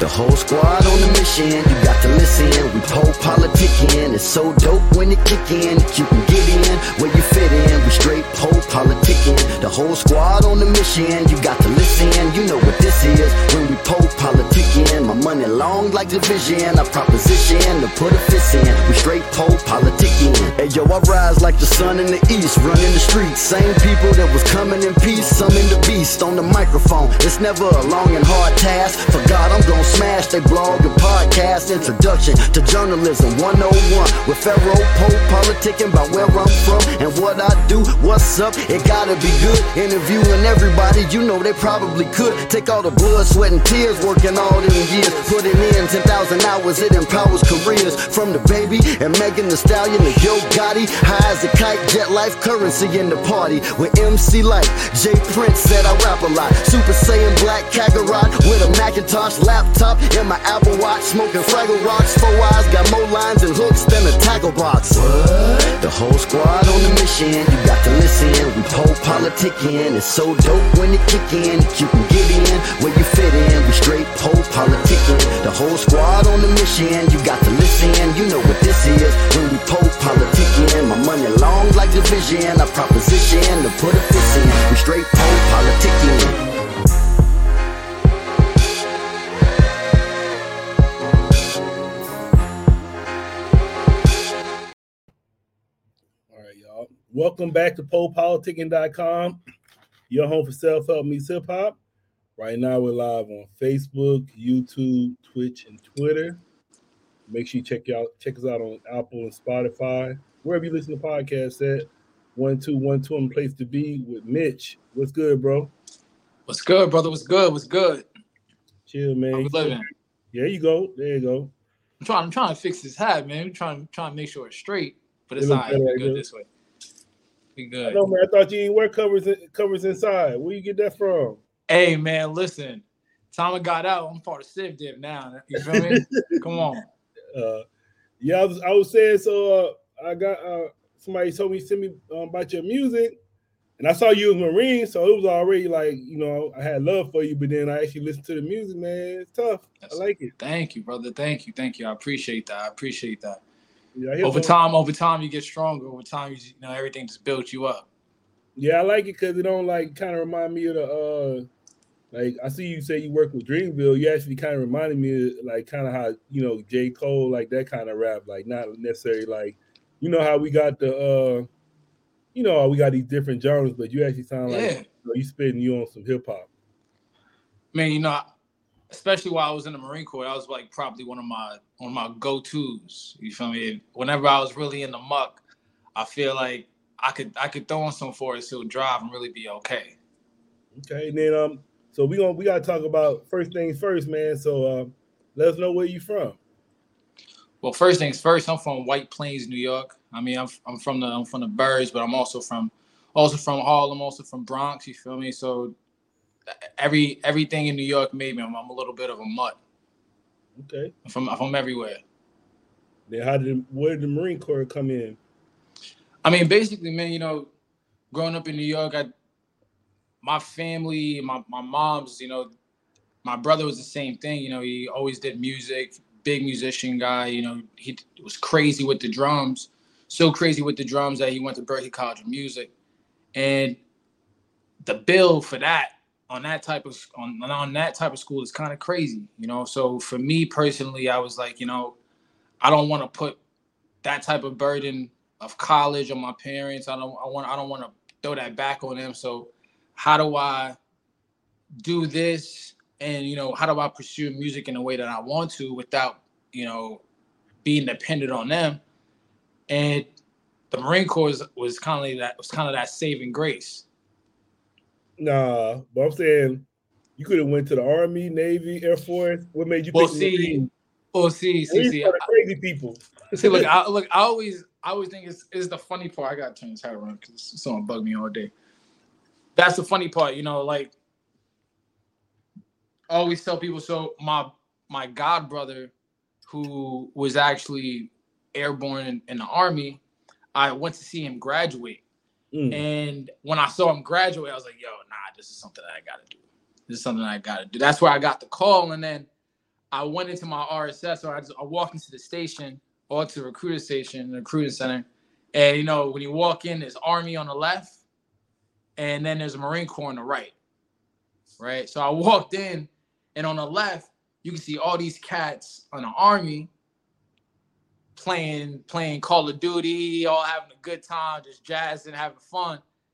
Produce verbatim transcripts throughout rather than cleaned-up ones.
whole squad on the mission, you got to listen. We pole politicking, it's so dope when it kick in. You can get in where you fit in. We straight pole politicking. The whole squad on the mission, you got to listen. You know what this is when we pole politicking. My money long like division, I proposition to put a fist in. We straight pole politicking. Hey yo, I rise like the sun in the east, running the streets. Same people that was coming in peace, some in the beast on the microphone. It's never a long and hard task. For God, I'm gonna smash they blog and podcast. Introduction to journalism one oh one with Pharaoh Pope politicking about where I'm from and what I do. What's up? It gotta be good. Interviewing everybody, you know they probably could. Take all the blood, sweat, and tears, working all them years. Putting in ten thousand hours, it empowers careers. From the Baby and Megan Thee Stallion to Yo Gotti. High as a kite, jet life currency in the party. With M C Light, Jay Prince said I rap a lot. Super Saiyan Black Kakarot with a Macintosh laptop in my Apple Watch. Smoking Fraggle Rocks, four eyes, got more lines and hooks than a tackle box. What? The whole squad on the mission, you got to listen. We pole politicking, it's so dope when it kick in. You can get in where you fit in. We straight pole politicking. The whole squad on the mission, you got to listen. You know what this is when we pole politicking. My money long like division, I proposition to put a fist in. We straight pole politicking. Welcome back to pole politicking dot com, your home for self-help meets hip-hop. Right now, we're live on Facebook, YouTube, Twitch, and Twitter. Make sure you check out check us out on Apple and Spotify. Wherever you listen to podcasts at, one two one two, and place to be with Mitch. What's good, bro? What's good, brother? What's good? What's good? Chill, man. How we living? There you go. There you go. I'm trying, I'm trying to fix this hat, man. I'm trying, trying to make sure it's straight, but it's all right. We're good this way. We good. I know, man. I thought you didn't wear covers covers inside. Where you get that from? Hey, man, listen. Time I got out, I'm part of Civ Div now. You feel me? Come on. Uh, yeah, I was, I was saying, so uh, I got uh, somebody told me to send me um, about your music, and I saw you as Marine, so it was already like, you know, I had love for you, but then I actually listened to the music, man. It's tough. That's, I like it. Thank you, brother. Thank you. Thank you. I appreciate that. I appreciate that. Yeah, over time, over time, you get stronger. Over time, you, you know, everything just builds you up. Yeah, I like it because it don't like kind of remind me of the uh, like I see you say you work with Dreamville. You actually kind of reminded me of like kind of how, you know, J. Cole, like that kind of rap, like not necessarily like, you know how we got the uh, you know, how we got these different genres, but you actually sound like, yeah, you know, you spitting you on some hip hop. Man, you know, especially while I was in the Marine Corps, that was like probably one of my one of my go-tos. You feel me? Whenever I was really in the muck, I feel like I could I could throw on some Forest Hill Drive and really be okay. Okay, and then um, so we gonna we gotta talk about first things first, man. So um, let us know where you from. Well, first things first, I'm from White Plains, New York. I mean, I'm I'm from the I'm from the Burbs, but I'm also from also from Harlem, also from Bronx. You feel me? So every everything in New York made me. I'm, I'm a little bit of a mutt. Okay. I'm from I'm from everywhere. Then how did where did the Marine Corps come in? I mean, basically, man, you know, growing up in New York, I my family, my my mom's, you know, my brother was the same thing. You know, he always did music, big musician guy. You know, he was crazy with the drums, so crazy with the drums that he went to Berklee College of Music, and the bill for that on that type of on, on that type of school is kind of crazy, you know. So for me personally, I was like, you know, I don't want to put that type of burden of college on my parents. I don't I want I don't want to throw that back on them. So how do I do this, and you know, how do I pursue music in a way that I want to without, you know, being dependent on them? And the Marine Corps was, was kind of that was kind of that saving grace. Nah, but I'm saying you could have went to the Army, Navy, Air Force. What made you well, pick see, Marine? Well, see, see, see. I, crazy people. See, look, I, look, I always, I always think it's, it's the funny part. I gotta turn this hat around because someone bugged me all day. That's the funny part, you know. Like, I always tell people. So my my god brother, who was actually airborne in, in the Army, I went to see him graduate. Mm. And when I saw him graduate, I was like, yo, nah, this is something that I got to do. This is something that I got to do. That's where I got the call. And then I went into my R S S, or I, just, I walked into the station, or to the recruiter station, the recruiter center. And, you know, when you walk in, there's Army on the left, and then there's a Marine Corps on the right, right? So I walked in, and on the left, you can see all these cats on the Army playing playing Call of Duty, all having a good time, just jazzing, having fun.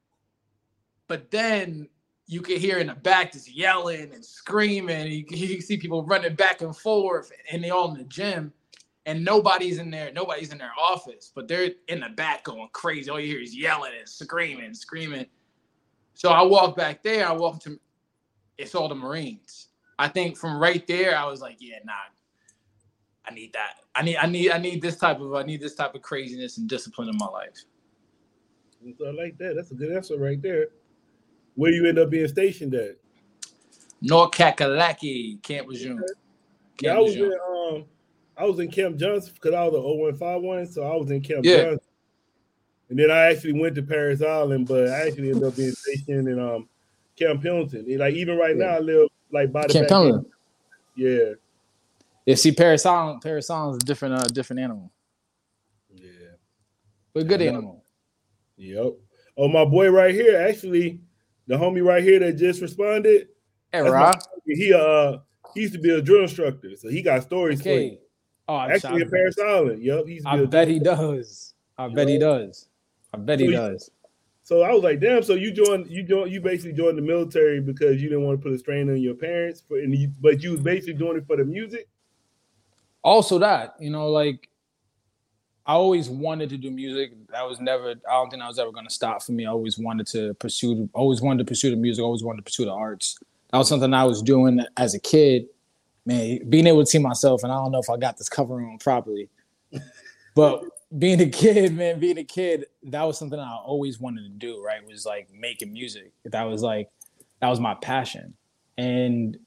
But then you can hear in the back just yelling and screaming. You can, you can see people running back and forth, and they all in the gym. And nobody's in there. Nobody's in their office, but they're in the back going crazy. All you hear is yelling and screaming, screaming. So I walk back there. I walk to, it's all the Marines. I think from right there, I was like, yeah, nah, I need that. I need, I need, I need this type of, I need this type of craziness and discipline in my life. So I like that. That's a good answer right there. Where you end up being stationed at? North Kakalaki, Camp Lejeune. Yeah, I was in, um, I was in Camp Johnson because I was an oh one five one, so I was in Camp Yeah. Johnson. And then I actually went to Paris Island, but I actually ended up being stationed in um Camp Pendleton. And like even right yeah. now, I live like by the Camp Pendleton. Yeah. Yeah. See, Paris Island, Paris Island is a different, uh, different animal. Yeah. But a good animal. Yep. Oh, my boy right here, actually, the homie right here that just responded. Hey, Rob. He uh he used to be a drill instructor, so he got stories okay. for you. Oh, actually in Paris Island. Yep. He's I bet he does. I bet he does. I bet he so does. So I was like, damn. So you joined, you joined, you basically joined the military because you didn't want to put a strain on your parents, for, and you, but you was basically doing it for the music. Also, that you know, like I always wanted to do music. That was never. I don't think I was ever going to stop for me. I always wanted to pursue. Always wanted to pursue the music. Always wanted to pursue the arts. That was something I was doing as a kid. Man, being able to see myself, and I don't know if I got this cover on properly, but. Being a kid, man, being a kid, that was something I always wanted to do, right? Was like making music. That was like, that was my passion. And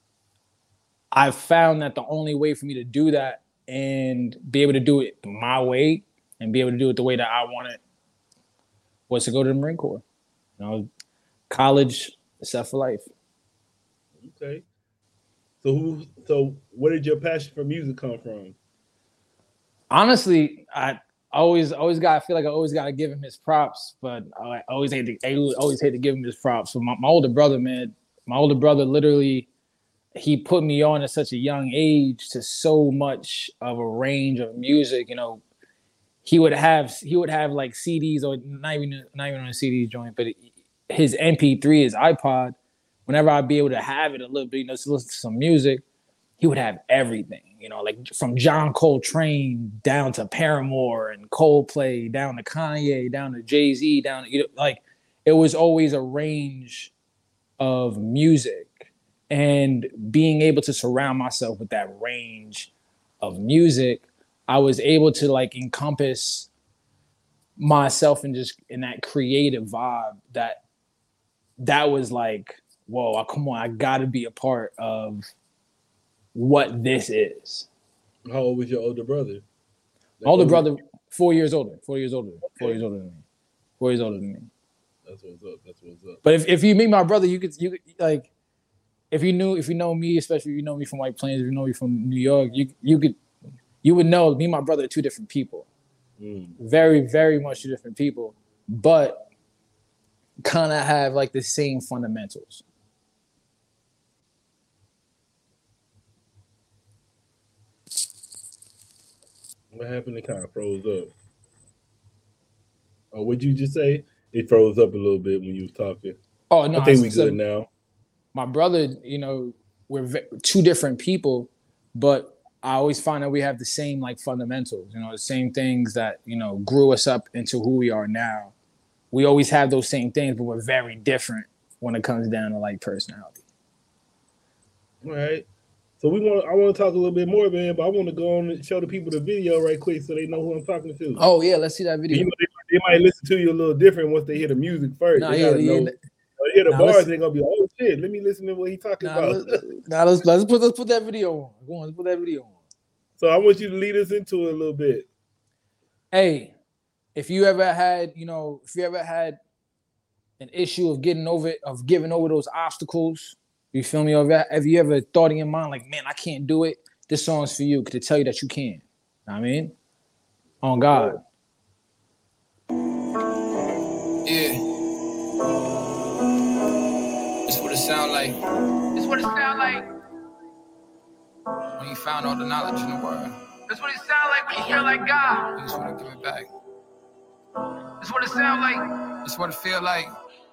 I found that the only way for me to do that and be able to do it my way and be able to do it the way that I wanted was to go to the Marine Corps. You know, college, set for life. Okay. So who, so where did your passion for music come from? Honestly, I always always got I feel like I always got to give him his props, but I always hate to I always hate to give him his props. So my, my older brother, man, my older brother literally he put me on at such a young age to so much of a range of music. You know, he would have he would have like C Ds or not even not even on a C D joint, but his M P three, his iPod. Whenever I'd be able to have it a little bit, you know, to listen to some music, he would have everything. You know, like from John Coltrane down to Paramore and Coldplay, down to Kanye, down to Jay-Z, down to, you know, like it was always a range of music. And being able to surround myself with that range of music, I was able to like encompass myself in just in that creative vibe that that was like, whoa, come on, I gotta be a part of what this is. How old was your older brother? My older brother, four years older. Four years older. Okay. Four years older than me. Four years older than me. That's what's up. That's what's up. But if, if you meet my brother, you could you could, like, if you knew if you know me, especially if you know me from White Plains, if you know me from New York, you you could you would know me and my brother are two different people. Mm. Very, very much two different people, but kind of have like the same fundamentals. What happened? It kind of froze up. Oh, what'd you just say? It froze up a little bit when you was talking. Oh no, I think I, we so good now. My brother, you know, we're v- two different people, but I always find that we have the same like fundamentals. You know, the same things that you know grew us up into who we are now. We always have those same things, but we're very different when it comes down to like personality. All right. So we want. I want to talk a little bit more, man. But I want to go on and show the people the video right quick so they know who I'm talking to. Oh yeah, let's see that video. You know, they, they might listen to you a little different once they hear the music first. Nah, they yeah, gotta yeah, know. yeah. They hear the nah, bars, they're gonna be, oh shit. Let me listen to what he's talking nah, about. Let's, nah, let's let's put let's put that video on. Go on, let's put that video on. So I want you to lead us into it a little bit. Hey, if you ever had, you know, if you ever had an issue of getting over it, of giving over those obstacles. You feel me? Or have you ever thought in your mind, like, man, I can't do it. this song's for you to tell you that you can. You know what I mean? On God. Yeah. This what it sound like. This what it sound like when you found all the knowledge in the world. This what it sound like when you feel like God. You just want to give it back. This what it sound like. This what it feel like.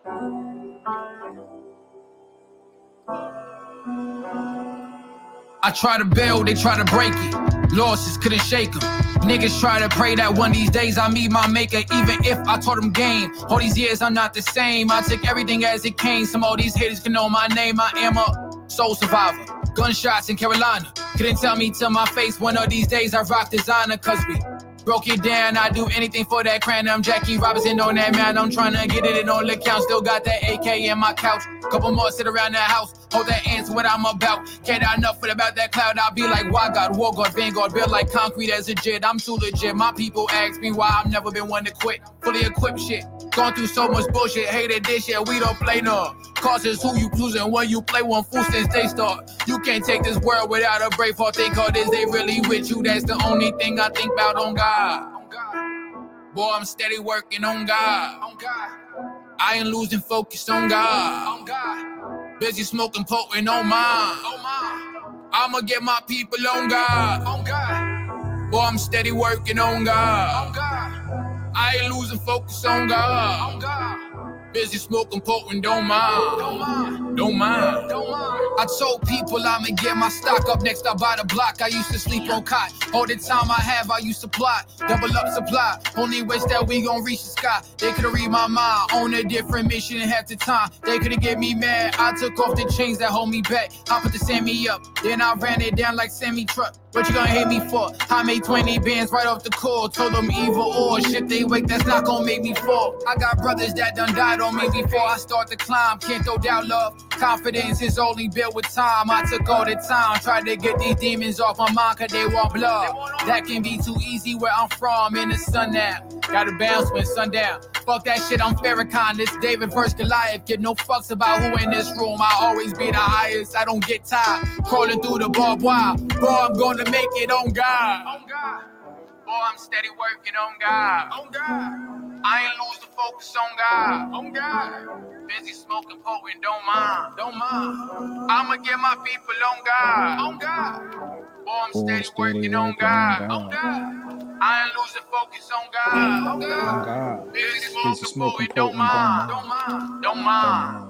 I try to build, they try to break it. Losses couldn't shake them. Niggas try to pray that one of these days I meet my maker. Even if I taught them game, all these years I'm not the same. I took everything as it came. Some of these haters can know my name. I am a soul survivor. Gunshots in Carolina. Couldn't tell me to my face one of these days I rock designer. Cause we broke it down. I do anything for that crown. I'm Jackie Robinson on that man. I'm trying to get it in on the count. Still got that A K in my couch. Couple more sit around the house. Hold that answer what I'm about. Can't have enough about that cloud. I'll be like, why God, War God, Vanguard, built like concrete as a jet. I'm too legit. My people ask me why I've never been one to quit. Fully equipped shit. Gone through so much bullshit. Hated this shit. We don't play no. Causes who you losing when you play one fool since they start. You can't take this world without a brave heart. Think all this, they really with you. That's the only thing I think about on God. On God. Boy, I'm steady working on God. On God. I ain't losing focus on God. On God. Busy smoking potent on mine. On mine. I'ma get my people on God. On God. Boy, I'm steady working on God. On God. I ain't losing focus on God. On God. Busy smoking potent, don't mind. Don't mind. Don't mind. Don't mind. I told people I'ma get my stock up next. I buy the block. I used to sleep on cot. All the time I have, I used to plot. Double up supply. Only wish that we gon' reach the sky. They could've read my mind on a different mission half the time. They could've get me mad. I took off the chains that hold me back. I put the Sammy up. Then I ran it down like Sammy truck. What you gonna hate me for? I made twenty bands right off the core. Told them evil or shit they wake, that's not gonna make me fall. I got brothers that done died on me before I start to climb. Can't throw down love. Confidence is only built with time. I took all the time. Tried to get these demons off my mind cause they want blood. That can be too easy where I'm from in the sun now. Gotta bounce when sundown. Fuck that shit, I'm Farrakhan. This David versus Goliath. Give no fucks about who in this room. I always be the highest. I don't get tired. Crawling through the barbed wire. Boy, I'm gonna make it on God. On God. Boy, I'm steady working on God. On God. I ain't losing focus on God. On God. Busy smoking potent, don't mind. Don't mind. I'ma get my people on God. On God. Boy, I'm steady, steady working on God. On God. I ain't losing focus on God. On God. God. Busy smoking, smoking potent, don't mind. Don't mind. Don't mind.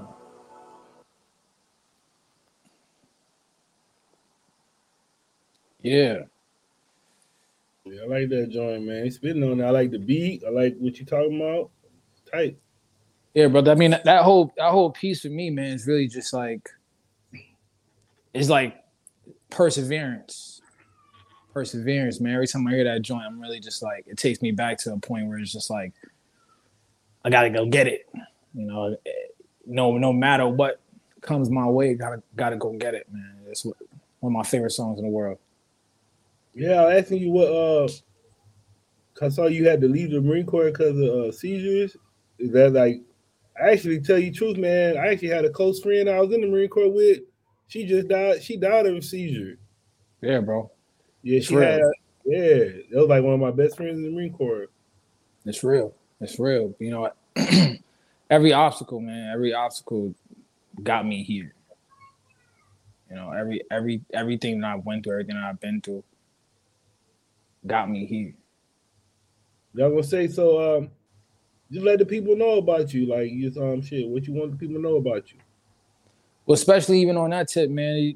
Yeah. Yeah, I like that joint, man. He's spitting on it. I like the beat. I like what you talking about. Tight. Yeah, brother. I mean, that whole that whole piece for me, man, is really just like it's like perseverance. Perseverance, man. Every time I hear that joint, I'm really just like it takes me back to a point where it's just like I gotta go get it. You know, no no matter what comes my way, gotta gotta go get it, man. It's one of my favorite songs in the world. Yeah, I was asking you what, uh, cause I saw you had to leave the Marine Corps because of uh, seizures. Is that like, I actually tell you the truth, man. I actually had a close friend I was in the Marine Corps with. She just died. She died of a seizure. Yeah, bro. Yeah, it's she real. had. Yeah, that was like one of my best friends in the Marine Corps. It's real. It's real. You know, every obstacle, man. Every obstacle got me here. You know, every every everything that I went through, everything that I've been through. Got me here. Y'all gonna say so? Um, just let the people know about you, like you um shit. What you want the people to know about you? Well, especially even on that tip, man.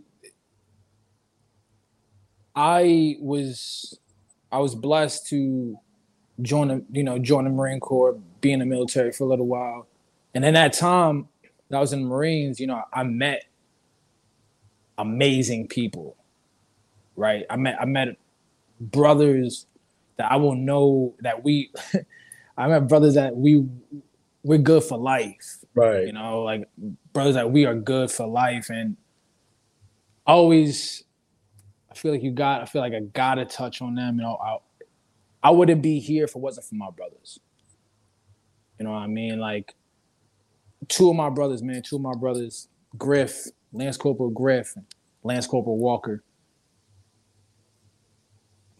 I was, I was blessed to join the, you know, join the Marine Corps, be in the military for a little while, and in that time that I was in the Marines, you know, I met amazing people. Right, I met, I met. brothers that I will know that we I met brothers that we we're good for life. Right. You know, like brothers that we are good for life. And always I feel like you got I feel like I gotta touch on them. You know, I I wouldn't be here if it wasn't for my brothers. You know what I mean? Like two of my brothers, man, two of my brothers, Griff, Lance Corporal Griff, and Lance Corporal Walker.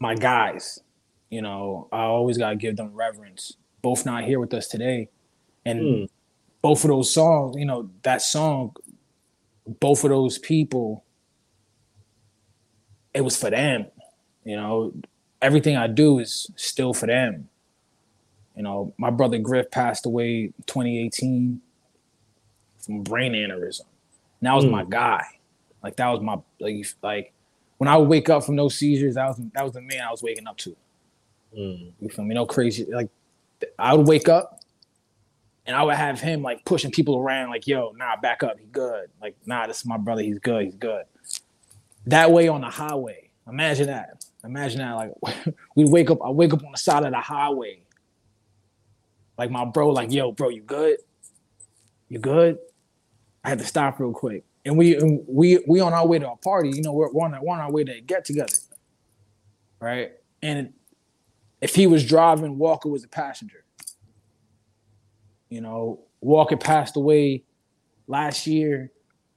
my guys. You know, I always gotta give them reverence. Both not here with us today, and mm. both of those songs, you know, that song, both of those people, it was for them. You know, everything I do is still for them. You know, my brother Griff passed away in twenty eighteen from brain aneurysm. And that was mm. my guy. Like that was my like like when I would wake up from those seizures, that was that was the man I was waking up to. Mm. You feel me? No crazy. Like I would wake up and I would have him like pushing people around, like, yo, nah, back up, he good. Like, nah, this is my brother, he's good, he's good. That way on the highway. Imagine that. Imagine that. Like we wake up, I wake up on the side of the highway. Like my bro, like, yo, bro, you good? You good? I had to stop real quick. And we and we we on our way to a party, you know, we're, we're, on, we're on our way to get together. Right? And if he was driving, Walker was a passenger. You know, Walker passed away last year.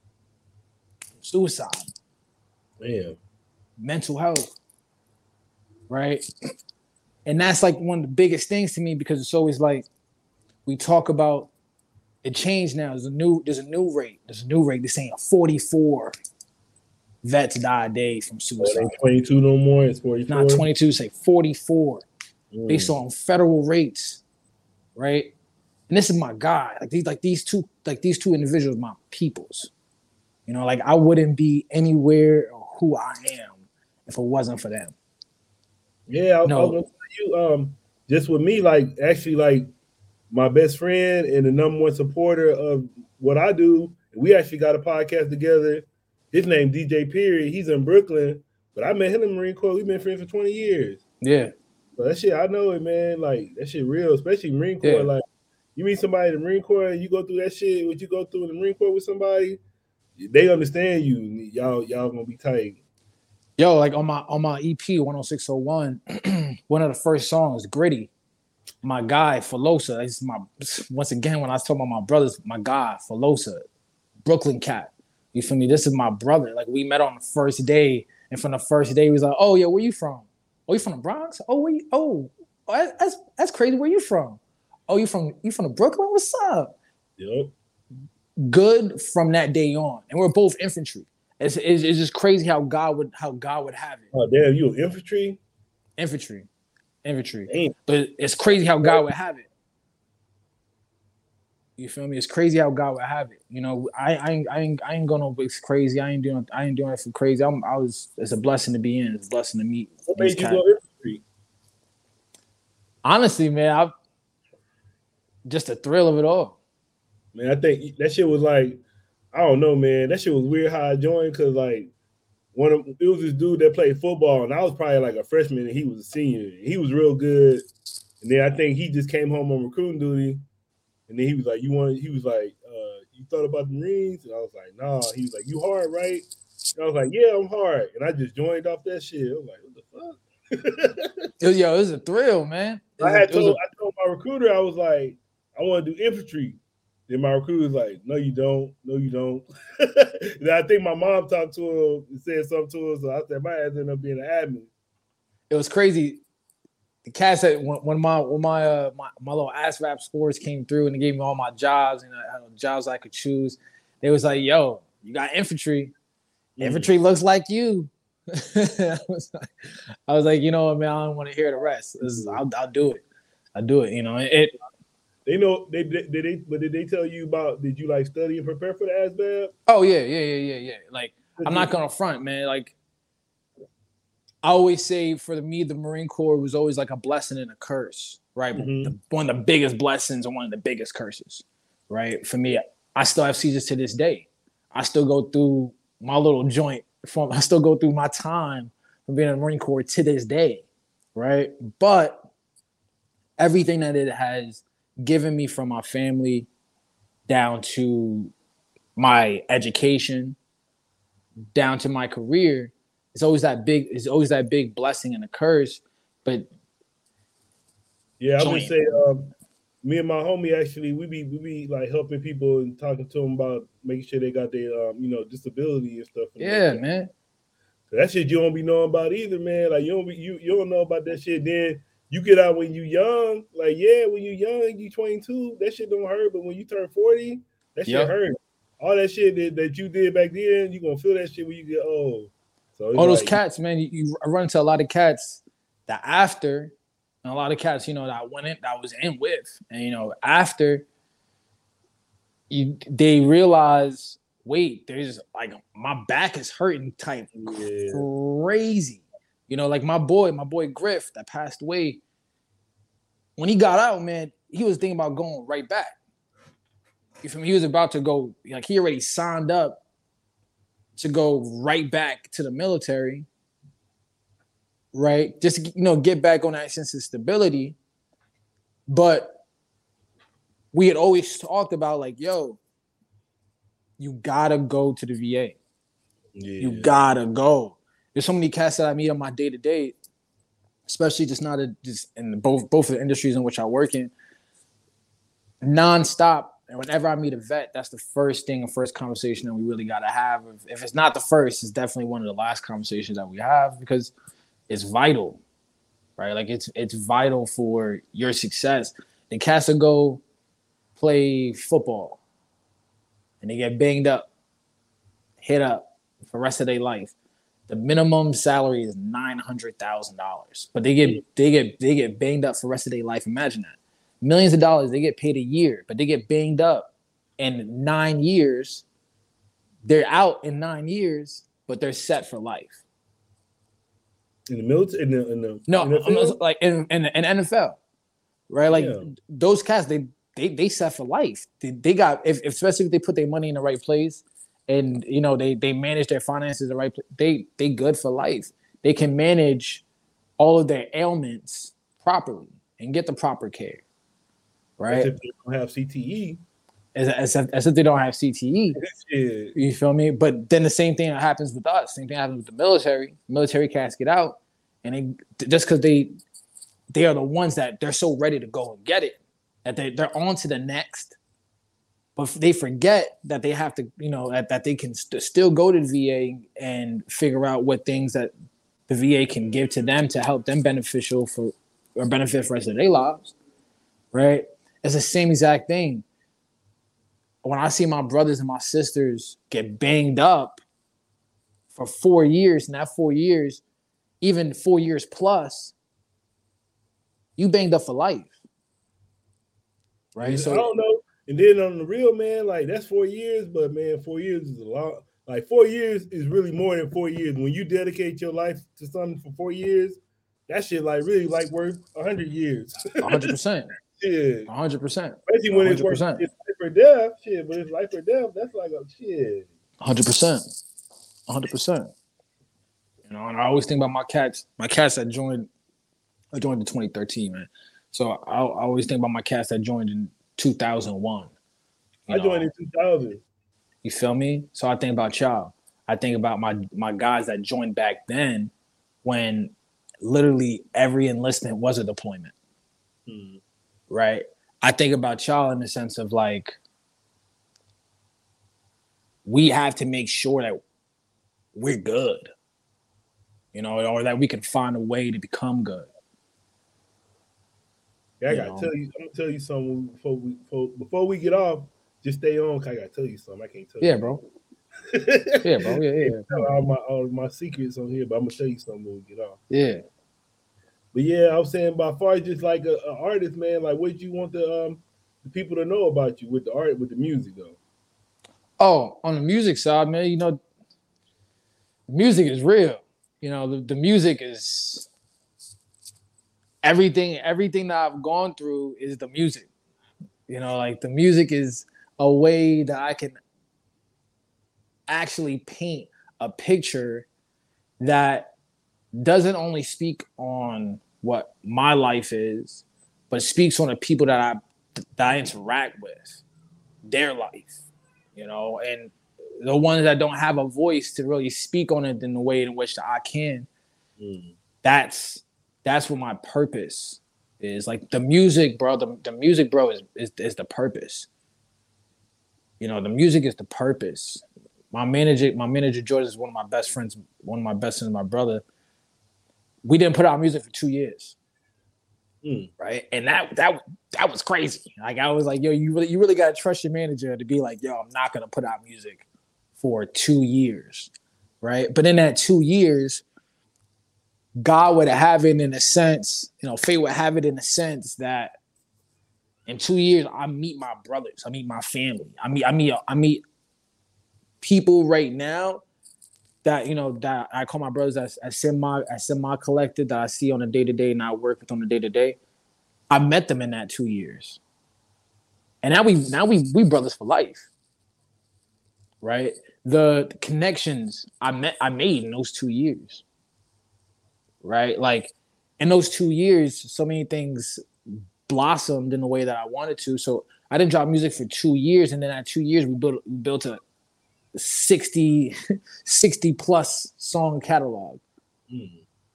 Suicide. Man. Mental health. Right? And that's like one of the biggest things to me because it's always like we talk about it changed now. There's a new, there's a new rate. There's a new rate. They're saying forty-four vets die a day from suicide. Oh, it ain't twenty-two no more. It's forty-four. Not twenty-two, say forty-four. Mm. Based on federal rates, right? And this is my guy. Like these, like these two, like these two individuals, my peoples. You know, like I wouldn't be anywhere or who I am if it wasn't for them. Yeah, I, no. I was gonna tell you, um, just with me, like actually, like my best friend and the number one supporter of what I do. We actually got a podcast together. His name D J Period. He's in Brooklyn, but I met him in the Marine Corps. We've been friends for twenty years. Yeah. So that shit, I know it, man. Like that shit real, especially Marine Corps. Yeah. Like you meet somebody in the Marine Corps and you go through that shit, what you go through in the Marine Corps with somebody, they understand you. Y'all, y'all gonna be tight. Yo, like on my on my E P one oh six oh one, one of the first songs, Gritty. My guy, Filosa. This is my once again when I was talking about my brothers, my guy, Filosa, Brooklyn cat. You feel me? This is my brother. Like we met on the first day, and from the first day, he was like, "Oh yeah, where you from? Oh, you from the Bronx? Oh, where you? Oh, oh that's that's crazy. Where you from? Oh, you from you from the Brooklyn? What's up?" Yep. Good from that day on, and we're both infantry. It's, it's it's just crazy how God would how God would have it. Oh damn, you infantry? Infantry, infantry. Damn. But it's crazy how God would have it. You feel me? It's crazy how God would have it. You know, I I ain't I ain't I ain't going no it's crazy. I ain't doing I ain't doing it for crazy. I'm I was it's a blessing to be in. It's a blessing to meet. What made you go infantry? Honestly, man, I just the thrill of it all. Man, I think that shit was like. I don't know, man. That shit was weird how I joined because, like, one of it was this dude that played football, and I was probably like a freshman, and he was a senior. He was real good, and then I think he just came home on recruiting duty, and then he was like, "You want?" He was like, uh, "You thought about the Marines?" And I was like, "Nah." He was like, "You hard, right?" And I was like, "Yeah, I'm hard," and I just joined off that shit. I was like, "What the fuck?" It was, yo, it was a thrill, man. I had told, a- I told my recruiter, I was like, "I want to do infantry." Then my recruiter was like, "No, you don't. No, you don't." And I think my mom talked to him and said something to her, so I said, "My ass ended up being an admin." It was crazy. The cat said when, when my when my, uh, my my little ASVAB scores came through and they gave me all my jobs and uh, jobs I could choose, they was like, "Yo, you got infantry. Mm. Infantry looks like you." I, was like, I was like, you know what, man, I don't want to hear the rest. This is, I'll, I'll do it. I'll do it. You know it. They know they did they but did they tell you about did you like study and prepare for the ASVAB? Oh yeah, yeah, yeah, yeah, yeah. Like I'm not gonna front, man. Like I always say for the, me, the Marine Corps was always like a blessing and a curse, right? Mm-hmm. The, one of the biggest blessings and one of the biggest curses, right? For me, I still have seizures to this day. I still go through my little joint from I still go through my time from being in the Marine Corps to this day, right? But everything that it has given me from my family down to my education, down to my career, it's always that big, it's always that big blessing and a curse. But yeah, I would say um, me and my homie actually, we be we be like helping people and talking to them about making sure they got their um, you know, disability and stuff. Yeah, man. That shit you don't be knowing about either, man. Like you don't be, you you don't know about that shit. Then you get out when you young. Like yeah, when you young, you twenty-two, that shit don't hurt. But when you turn forty, that shit yep. hurt. All that shit that, that you did back then, you gonna feel that shit when you get old. So all those like, cats, man. You, you run into a lot of cats that after, and a lot of cats, you know, that went in, that was in with, and you know, after, you they realize. Wait, there's like my back is hurting type yeah. crazy. You know, like my boy, my boy Griff that passed away. When he got out, man, he was thinking about going right back. You feel me? He was about to go, like he already signed up to go right back to the military, right? Just to, you know, get back on that sense of stability. But we had always talked about like, yo, you gotta go to the V A. Yeah. You gotta go. There's so many cats that I meet on my day to day, especially just not a, just in both both of the industries in which I work in, nonstop. And whenever I meet a vet, that's the first thing, the first conversation that we really gotta have. If, if it's not the first, it's definitely one of the last conversations that we have because it's vital, right? Like it's it's vital for your success. The cats that go play football. And they get banged up, hit up for the rest of their life. The minimum salary is nine hundred thousand dollars. But they get they get they get banged up for the rest of their life. Imagine that. Millions of dollars, they get paid a year, but they get banged up in nine years. They're out in nine years, but they're set for life. In the military, in the, in the no, N F L? like in, in, in N F L, right? Like yeah. those cats, they They they set for life. They, they got if, if especially if they put their money in the right place, and you know they they manage their finances the right place. They they good for life. They can manage all of their ailments properly and get the proper care. Right. As if they don't have C T E. As, as, if, as if they don't have C T E. Yeah. You feel me? But then the same thing happens with us. Same thing happens with the military. Military cats get out, and they just because they they are the ones that they're so ready to go and get it. That they, they're on to the next, but they forget that they have to, you know, that, that they can st- still go to the V A and figure out what things that the V A can give to them to help them beneficial for or benefit for the rest of their lives, right? It's the same exact thing. When I see my brothers and my sisters get banged up for four years, and that four years, even four years plus, you banged up for life. Right. So I don't know. And then on the real, man, like that's four years, but man, four years is a lot. Like four years is really more than four years. When you dedicate your life to something for four years, that shit like really like worth a hundred years. A hundred percent. Yeah. A hundred percent. Especially when it's worth it's life or death. Shit, but it's life or death. That's like a shit. A hundred percent. A hundred percent. You know, and I always think about my cats. My cats that joined. I joined in twenty thirteen, man. So I, I always think about my cats that joined in two thousand one. I joined in two thousand. You feel me? So I think about y'all. I think about my my guys that joined back then when literally every enlistment was a deployment. Hmm. Right? I think about y'all in the sense of like, we have to make sure that we're good, you know, or that we can find a way to become good. Yeah, I gotta know. tell you, I'm gonna tell you something before we before, before we get off. Just stay on, cause I gotta tell you something. I can't tell yeah, you. Bro. yeah, bro. Yeah, yeah. Tell all my all my secrets on here, but I'm gonna tell you something when we get off. Yeah. But yeah, I was saying by far just like an artist, man. Like, what you want the um the people to know about you with the art, with the music, though? Oh, on the music side, man, you know, music is real. You know, the, the music is everything. Everything that I've gone through is the music. You know, like the music is a way that I can actually paint a picture that doesn't only speak on what my life is, but speaks on the people that I that I interact with, their life, you know, and the ones that don't have a voice to really speak on it in the way in which I can. Mm. That's that's what my purpose is. Like the music, bro. The, the music, bro, is, is is the purpose. You know, the music is the purpose. my manager, my manager George is one of my best friends, one of my best friends, my brother. We didn't put out music for two years. Mm. Right. And that that that was crazy. Like I was like, yo, you really you really gotta trust your manager to be like, yo, I'm not gonna put out music for two years. Right. But in that two years, God would have it in a sense, you know, fate would have it in a sense that in two years I meet my brothers, I meet my family, I meet I meet I meet people right now that, you know, that I call my brothers as, as semi as semi collected that I see on a day to day and I work with on a day to day. I met them in that two years, and now we now we we brothers for life, right? The connections I met I made in those two years, right? Like in those two years, so many things blossomed in the way that I wanted to. So I didn't drop music for two years, and then at two years we built we built a sixty, sixty plus song catalog mm.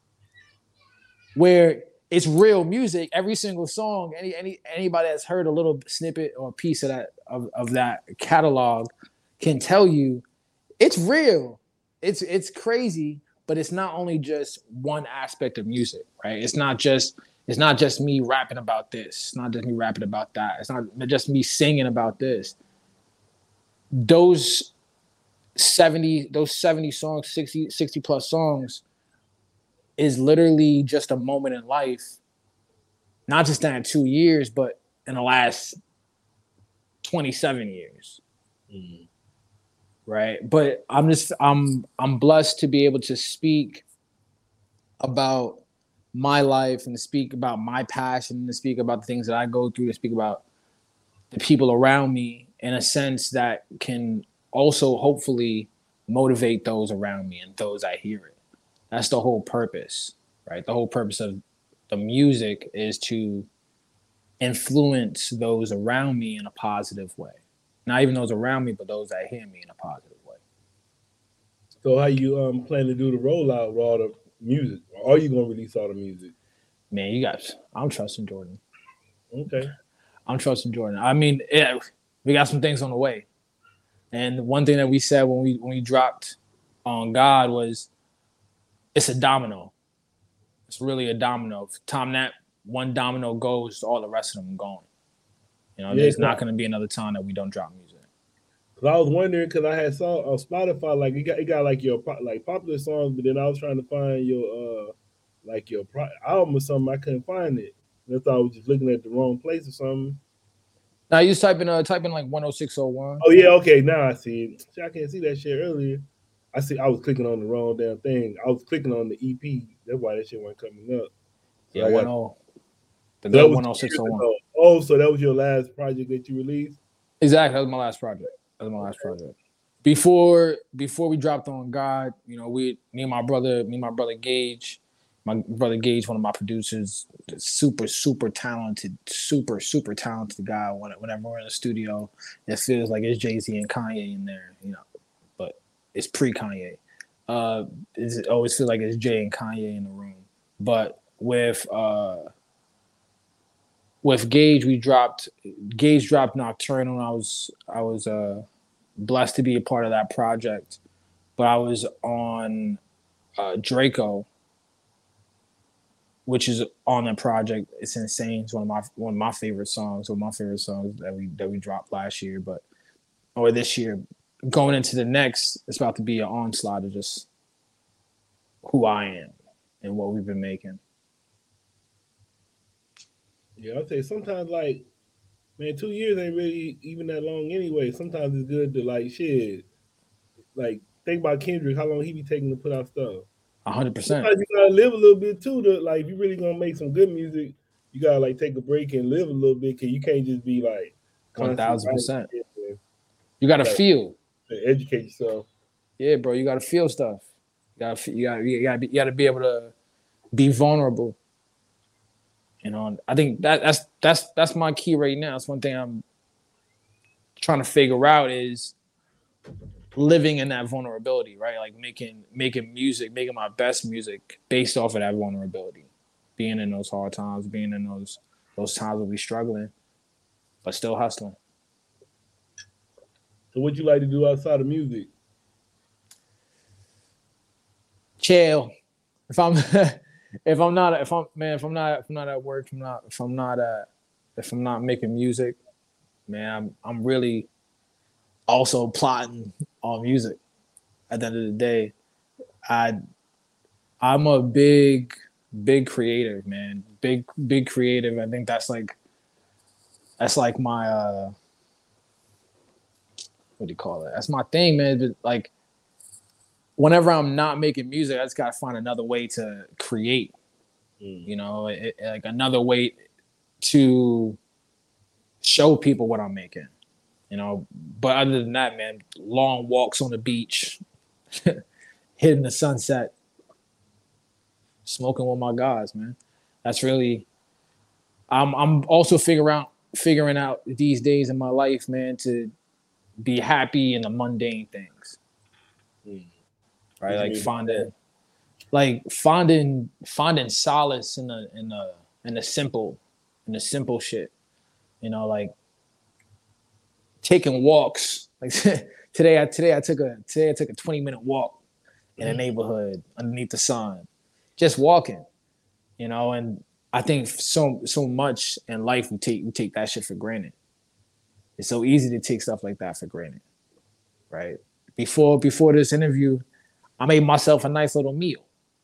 where it's real music. Every single song, any any anybody that's heard a little snippet or piece of that of, of that catalog can tell you it's real. It's it's crazy, but it's not only just one aspect of music, right? It's not just it's not just me rapping about this. It's not just me rapping about that. It's not just me singing about this. Those seventy those seventy songs, sixty, sixty plus songs is literally just a moment in life, not just in two years, but in the last twenty-seven years. Mm-hmm. Right. But I'm just I'm I'm blessed to be able to speak about my life and to speak about my passion, to speak about the things that I go through, to speak about the people around me in a sense that can also hopefully motivate those around me and those I hear it. That's the whole purpose, right? The whole purpose of the music is to influence those around me in a positive way. Not even those around me, but those that hear me in a positive way. So how you um plan to do the rollout of all the music? Or are you gonna release all the music? Man, you guys, I'm trusting Jordan. Okay. I'm trusting Jordan. I mean, yeah, we got some things on the way. And one thing that we said when we when we dropped on God was it's a domino. It's really a domino. If time that one domino goes, all the rest of them going. You know, yeah, there's not going to be another time that we don't drop music. Cause I was wondering, cause I had saw on Spotify like you got you got like your like popular songs, but then I was trying to find your uh like your pro- album or something. I couldn't find it. I thought I was just looking at the wrong place or something. Now you just type in uh type in like one oh six oh one. Oh yeah, okay. Now I see it. See, I can't see that shit earlier. I see. I was clicking on the wrong damn thing. I was clicking on the E P. That's why that shit wasn't coming up. So yeah, one oh. The so one oh six oh one. Oh, so that was your last project that you released? Exactly. That was my last project. That was my last project. Before before we dropped on God, you know, we me and my brother, me and my brother Gage, my brother Gage, one of my producers, super, super talented, super, super talented guy. Whenever we're in the studio, it feels like it's Jay-Z and Kanye in there, you know, but it's pre-Kanye. Uh, it always feels like it's Jay and Kanye in the room. But with uh, with Gage, we dropped Gage dropped Nocturnal. I was I was uh, blessed to be a part of that project, but I was on uh, Draco, which is on that project. It's insane. It's one of my one of my favorite songs. One of my favorite songs that we that we dropped last year, but or this year. Going into the next, it's about to be an onslaught of just who I am and what we've been making. Yeah, I'll say sometimes like, man, two years ain't really even that long anyway. Sometimes it's good to like shit. Like think about Kendrick, how long he be taking to put out stuff. A hundred percent. You gotta live a little bit too. To like, if you really gonna make some good music, you gotta like take a break and live a little bit. Cause you can't just be like one thousand percent. You gotta like, feel. Educate yourself. Yeah, bro. You gotta feel stuff. You gotta, you gotta, you gotta, be, you gotta be able to be vulnerable. You know, I think that that's that's that's my key right now. It's one thing I'm trying to figure out is living in that vulnerability, right? Like making making music, making my best music based off of that vulnerability, being in those hard times, being in those those times where we struggling, but still hustling. So what you like to do outside of music? chill. If I'm if I'm not if I'm man if I'm not if I'm not at work, if I'm not if I'm not uh if I'm not making music, man, I'm I'm really also plotting on music. At the end of the day, I I'm a big big creative, man. Big big creative. I think that's like that's like my uh what do you call it? That's my thing, man. But like whenever I'm not making music, I just gotta find another way to create. Mm. You know, it, it, like another way to show people what I'm making. You know, but other than that, man, long walks on the beach, hitting the sunset, smoking with my guys, man. That's really. I'm I'm also figuring out figuring out these days in my life, man, to be happy in the mundane things. Mm. Right, like finding, like finding, finding solace in the in the in the simple, in the simple shit. You know, like taking walks. Like today, I today I took a today I took a twenty minute walk in a neighborhood underneath the sun, just walking. You know, and I think so so much in life we take we take that shit for granted. It's so easy to take stuff like that for granted, right? Before before this interview, I made myself a nice little meal.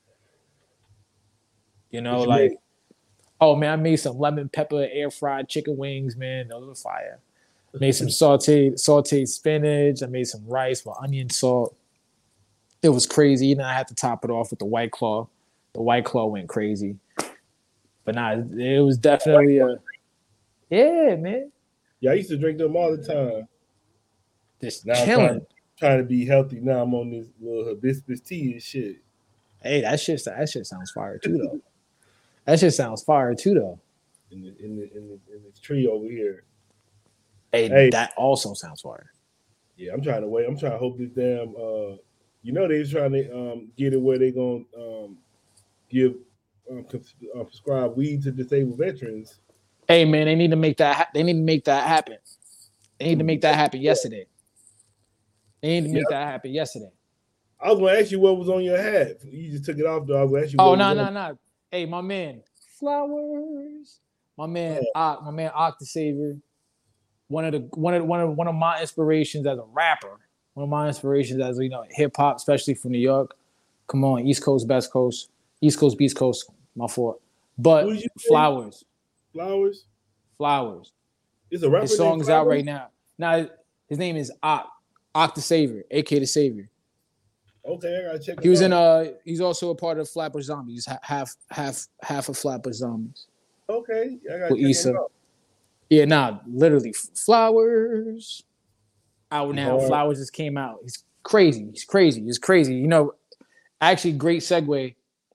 You know, you like, made? oh man, I made some lemon pepper air fried chicken wings, man. Those were fire. Made some sauteed sauteed spinach. I made some rice with onion salt. It was crazy. And then I had to top it off with the White Claw. The White Claw went crazy. But nah, it was definitely a yeah, man. Yeah, I used to drink them all the time. Just now killing. I'm trying, trying to be healthy. Now I'm on this little hibiscus tea and shit. Hey, that shit that shit sounds fire too though. That shit sounds fire too though. In the in the in, the, in this tree over here. Hey, hey, that also sounds fire. Yeah, I'm trying to wait. I'm trying to hope this damn uh you know they're trying to um get it where they're gonna um give um uh, prescribe weed to disabled veterans. Hey man, they need to make that. Ha- they need to make that happen. They need to make that happen yesterday. They need to make yeah. that happen yesterday. I was gonna ask you what was on your hat. You just took it off, though. I was gonna ask you. Oh no no no! Hey, my man, flowers. My man, oh. Ock, my man, Ock the Savior. One of the one of one of one of my inspirations as a rapper. One of my inspirations as you know hip hop, especially from New York. Come on, East Coast, West Coast, East Coast, Beast Coast. My fault. But flowers. Flowers. Flowers. Is a rapper. His song is out right now. Now his name is Ock. Ock the Savior, aka the Savior. Okay, I gotta check. He was out. in uh he's also a part of Flatbush Zombies. Half half half of Flatbush Zombies. Okay. I gotta check Issa. Out. Yeah, nah, literally Flowers. Out now. Right. Flowers just came out. He's crazy. He's crazy. He's crazy. You know, actually great segue.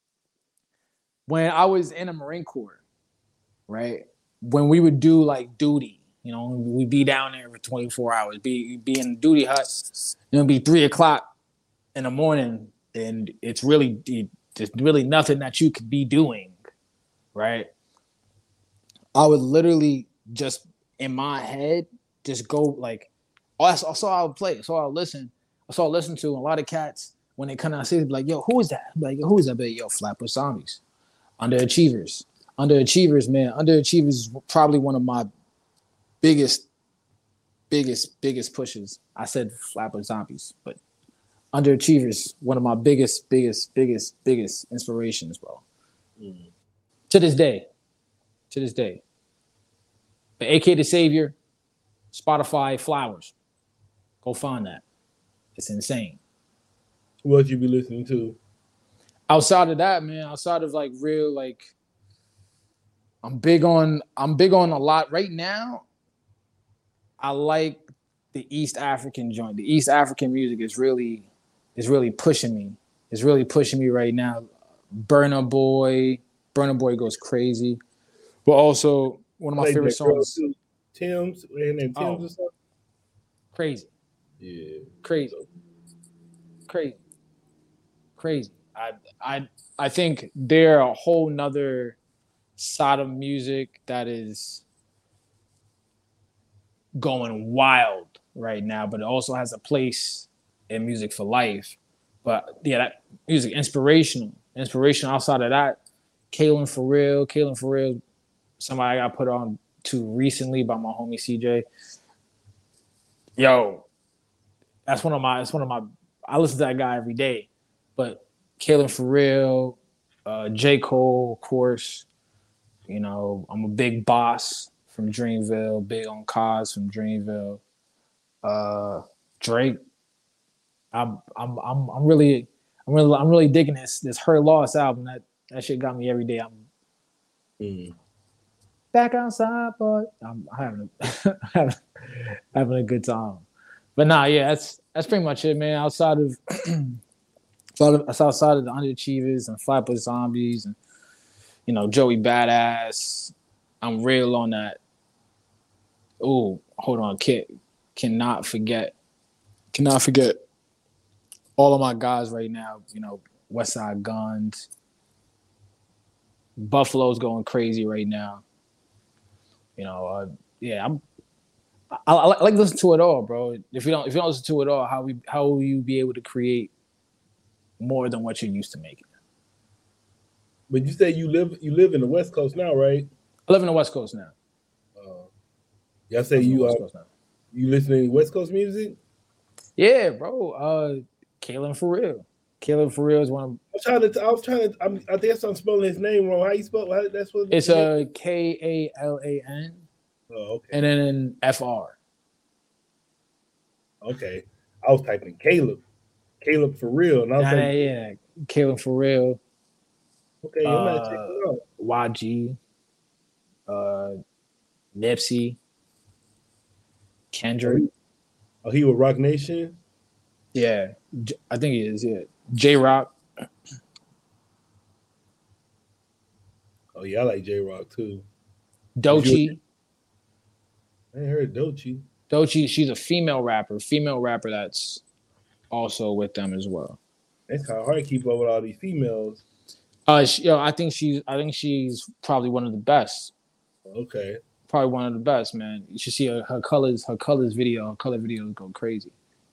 When I was in the Marine Corps, right? When we would do like duty, you know, we'd be down there for twenty-four hours, be be in the duty hut. It'd be three o'clock in the morning, and it's really there's really nothing that you could be doing, right? I would literally just in my head just go like, oh, that's, that's all I would play. That's all I would listen. That's all I listen to. And a lot of cats when they come out, see, like, yo, who is that? I'm like, who is that? Yo, Flatbush Zombies, Underachievers. Underachievers, man. Underachievers is probably one of my biggest, biggest, biggest pushes. I said Flatbush Zombies, but Underachievers, one of my biggest, biggest, biggest, biggest inspirations, bro. Mm. To this day. To this day. But A K the Savior, Spotify, Flowers. Go find that. It's insane. What you be listening to? Outside of that, man, outside of like real, like, I'm big on, I'm big on a lot right now. I like the East African joint. The East African music is really, is really pushing me. It's really pushing me right now. Burna Boy, Burna Boy goes crazy. But also one of my favorite songs. Tim's, and then Tim's oh, or something. Crazy. Yeah. Crazy. Crazy. Crazy. I I I think they're a whole nother side of music that is going wild right now, but it also has a place in Music for Life But yeah, that music inspirational, inspirational. Outside of that, Kaylin for real, Kaylin for real. Somebody I got put on to recently by my homie C J. Yo, that's one of my. That's one of my. I listen to that guy every day. But Kaylin for real, uh, J Cole, of course. You know, I'm a big boss from Dreamville, big on Cos from Dreamville. Uh, Drake. I'm I'm I'm I'm really I'm really I'm really digging this this Her Loss album. That that shit got me every day. I'm Mm. back outside, but I'm having a, having, having a good time. But nah, yeah, that's that's pretty much it, man. Outside of that's outside of the Underachievers and Flatbush Zombies and you know Joey Badass. I'm real on that. Oh, hold on, kid, cannot forget, cannot forget. All of my guys right now, you know, Westside Guns, Buffalo's going crazy right now. You know, uh, yeah, I'm. I, I, I like to listen to it all, bro. If you don't, if you don't listen to it all, how we, how will you be able to create more than what you're used to making? But you say you live, you live in the West Coast now, right? I live in the West Coast now. Uh, y'all say you uh, you listening to West Coast music? Yeah, bro. Uh, Kaylin for real. Kaylin for real is one of. I'm trying to. I was trying to. I'm, I guess I'm spelling his name wrong. How you spell? How, that's what. It's a K A L A N. Oh, okay. And then F R. Okay, I was typing Caleb. Caleb for real, and I was nah, like, yeah, Kaylin for real. Okay, I'm gonna check it out. Y G, uh, Nipsey, Kendrick. Oh, he with Rock Nation? Yeah, I think he is. Yeah, J Rock. Oh yeah, I like J Rock too. Doechii. I ain't heard Doechii. Doechii, she's a female rapper. Female rapper that's also with them as well. It's kind of hard to keep up with all these females. Uh, she, yo, I think she's. I think she's probably one of the best. Okay. Probably one of the best, man. You should see her, her colors. Her colors video. Her color videos go crazy.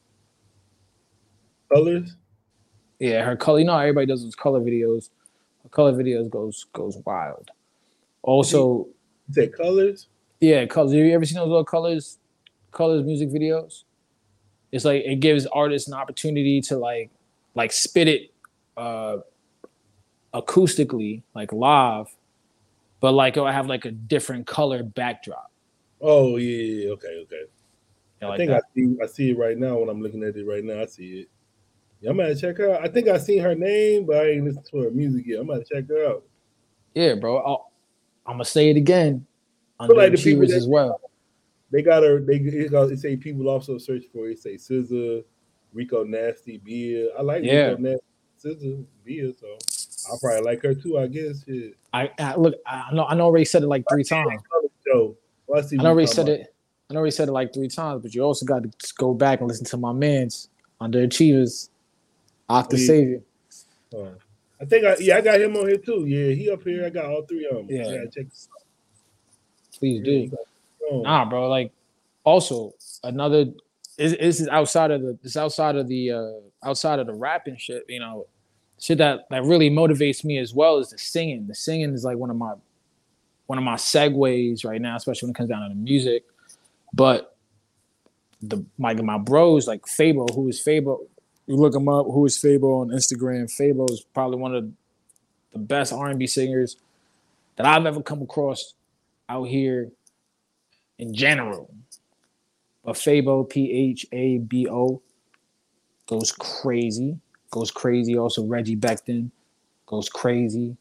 Colors? Yeah, her color. You know how everybody does those color videos. Her color videos goes goes wild. Also, you said colors? Yeah, colors. Have you ever seen those little colors, colors music videos? It's like it gives artists an opportunity to like, like spit it, uh, acoustically, like live, but like it'll have like a different color backdrop. Oh yeah, okay, okay. You know, I like think that. I see. I see it right now when I'm looking at it right now. I see it. Yeah, I'm gonna check her out. I think I seen her name, but I ain't listened to her music yet. I'm gonna check her out. Yeah, bro. I'll, I'm gonna say it again. Underachievers like as well. They got her. They it say people also search for it. Say S Z A, Rico Nasty, Bia. I like yeah. Rico Nasty, S Z A, Bia. So I'll probably like her too. I guess. Shit. I, I look. I know. I know. Already said it like three times. Well, I, see I know already said about. it. I know already said it like three times. But you also got to go back and listen to my man's Underachievers, Octa yeah. Savior. Oh. I think I yeah I got him on here too. Yeah, he up here. I got all three of them. Yeah, yeah check this out. Please do. Nah, bro. Like, also another. This is outside of the. This outside of the. Uh, outside of the rapping shit. You know, shit that that really motivates me as well is the singing. The singing is like one of my. One of my segues right now, especially when it comes down to the music. But the my my bros like Fabo, who is Fabo. You look him up. Who is Fabo on Instagram? Fabo is probably one of the best R and B singers that I've ever come across out here in general. But Fabo, P H A B O, goes crazy. Goes crazy. Also, Reggie Becton goes crazy.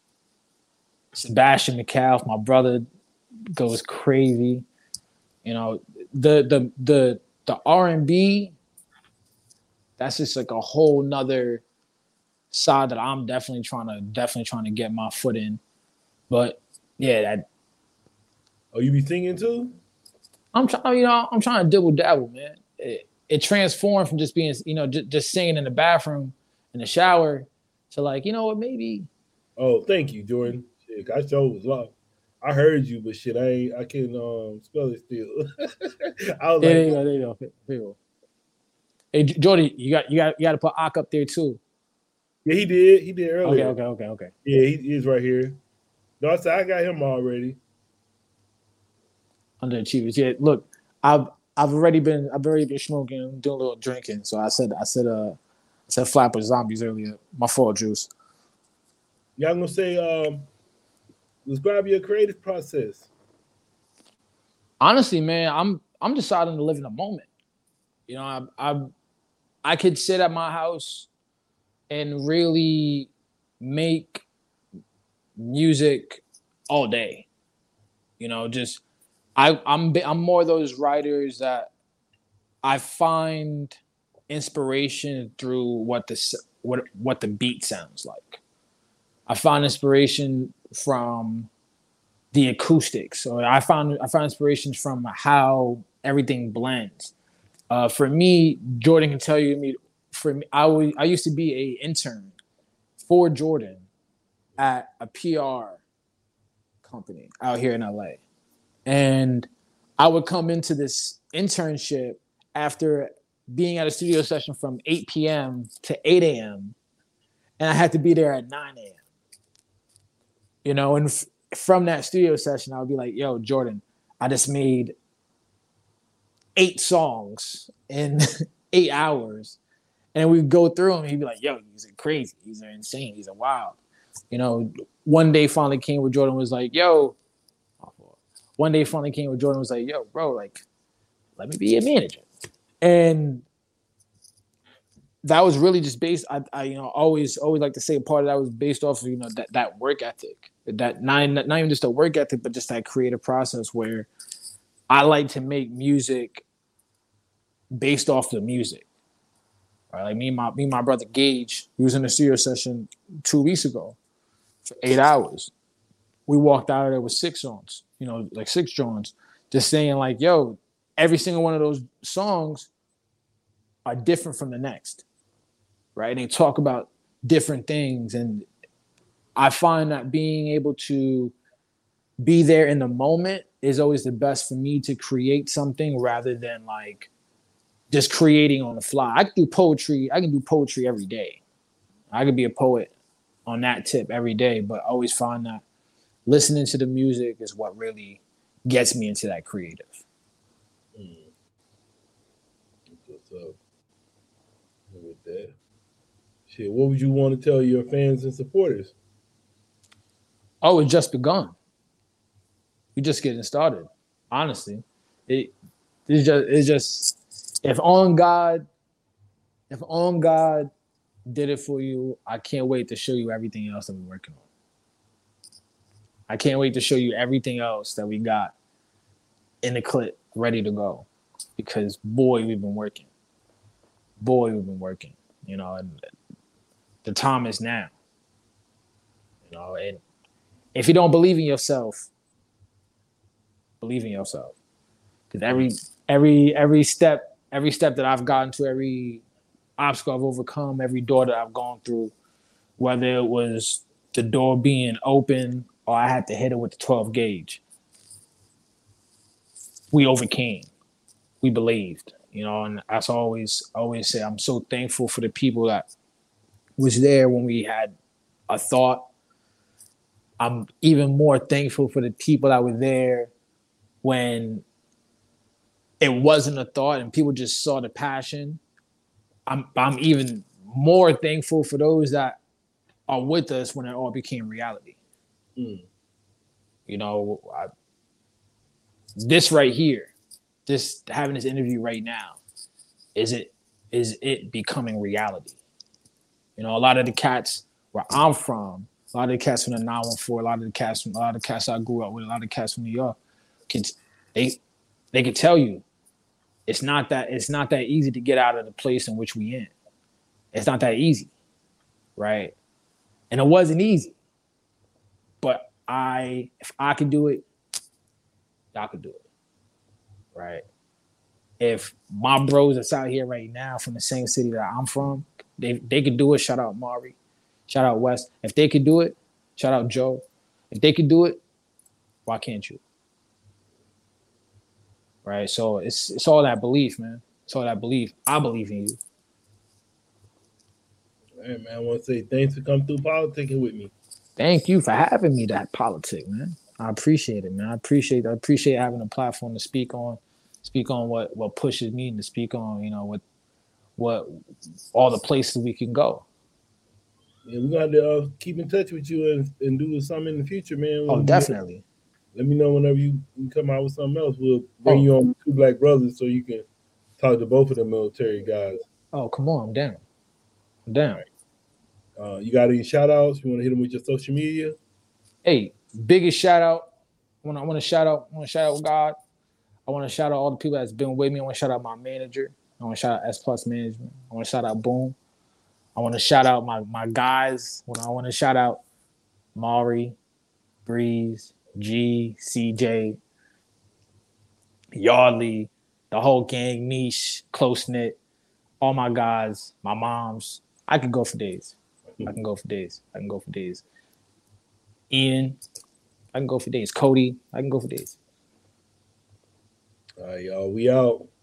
Sebastian McAuliffe, my brother, goes crazy. You know, the the the the R and B, that's just like a whole nother side that I'm definitely trying to definitely trying to get my foot in. But yeah, that. Oh, you be singing too? I'm trying, you know, I'm trying to dibble dabble, man. It, it transformed from just being, you know, just, just singing in the bathroom, in the shower, to like, you know what, maybe. Oh, thank you, Jordan. Shit, I sure was lost. I heard you, but shit, I ain't, I can't um spell it still. I was yeah, like, there you go, there you go. There you go. Hey, Jordy, you got you got you got to put Ak up there too. Yeah, he did. He did earlier. Okay, okay, okay, okay. Yeah, he, he is right here. No, I said I got him already. Underachievers. Yeah, look, I've I've already been I've already been smoking, I'm doing a little drinking. So I said I said uh I said Flapper Zombies earlier. My fault, Juice. Y'all gonna say um describe your creative process. Honestly, man, I'm I'm deciding to live in a moment. You know, I I I could sit at my house and really make music all day. You know, just I I'm I'm more of those writers that I find inspiration through what the what what the beat sounds like. I find inspiration from the acoustics, or I found I found inspirations from how everything blends. Uh, for me, Jordan can tell you. Me, for me, I was I used to be a intern for Jordan at a P R company out here in L A, and I would come into this internship after being at a studio session from eight p.m. to eight a.m. and I had to be there at nine a.m. You know, and f- from that studio session, I would be like, "Yo, Jordan, I just made eight songs in eight hours," and we'd go through them. He'd be like, "Yo, these are crazy. These are insane. These are wild." You know, one day finally came where Jordan was like, "Yo." One day finally came where Jordan was like, "Yo, bro, like, let me be your manager," and that was really just based. I, I you know, always, always like to say part of that was based off of you know that that work ethic, that not not even just a work ethic, but just that creative process where I like to make music based off the music. Right? Like me and my me and my brother Gage, we was in a studio session two weeks ago for eight hours. We walked out of there with six songs, you know, like six joints, just saying like, yo, every single one of those songs are different from the next, right? And they talk about different things. And I find that being able to be there in the moment is always the best for me to create something rather than like just creating on the fly. I can do poetry. I can do poetry every day. I could be a poet on that tip every day, but I always find that listening to the music is what really gets me into that creative. Mm. What's up with that? Shit, what would you want to tell your fans and supporters? Oh, it's just begun. We're just getting started. Honestly, it it's just it's just if on God, if on God did it for you, I can't wait to show you everything else I'm working on. I can't wait to show you everything else that we got in the clip ready to go, because boy, we've been working. Boy, we've been working. You know, and the time is now. You know, and if you don't believe in yourself, believe in yourself. Because every every every step, every step that I've gotten to, every obstacle I've overcome, every door that I've gone through, whether it was the door being open or I had to hit it with the twelve gauge, we overcame. We believed, you know, and as I always always say, I'm so thankful for the people that was there when we had a thought. I'm even more thankful for the people that were there when it wasn't a thought and people just saw the passion. I'm I'm even more thankful for those that are with us when it all became reality. Mm. You know, I, this right here, this having this interview right now, is it is it becoming reality? You know, a lot of the cats where I'm from, a lot of the cats from the nine one four, a lot of the cats from a lot of the cats I grew up with, a lot of the cats from New York, can they they can tell you it's not that it's not that easy to get out of the place in which we in. It's not that easy, right? And it wasn't easy. But I, if I could do it, y'all could do it, right? If my bros that's out here right now from the same city that I'm from, they they could do it. Shout out Mari, shout out West. If they could do it, shout out Joe. If they could do it, why can't you? Right? So it's it's all that belief, man. So I believe. I believe in you. Hey, man, I want to say thanks for coming through politicking with me. Thank you for having me. That politic, man. I appreciate it, man. I appreciate. I appreciate having a platform to speak on, speak on what what pushes me, and to speak on, you know, what what all the places we can go. Yeah, we're gonna uh, keep in touch with you and, and do something in the future, man. Oh, When definitely. You, let me know whenever you, you come out with something else. We'll bring Oh. you on Two Black Brothers so you can talk to both of the military guys. Oh, come on, I'm down. I'm down. Right. Uh, you got any shout outs? You want to hit them with your social media? Hey, biggest shout out. When I want to shout out, I want to shout out God. I want to shout out all the people that's been with me. I want to shout out my manager. I want to shout out S Plus Management. I want to shout out Boom. I want to shout out my my guys. When I want to shout out Maury, Breeze, G, C J, Yardley, the whole gang, Niche, Close Knit, all my guys, my moms. I could go for days. I can go for days. I can go for days. Ian, I can go for days. Cody, I can go for days. All right, y'all. We out.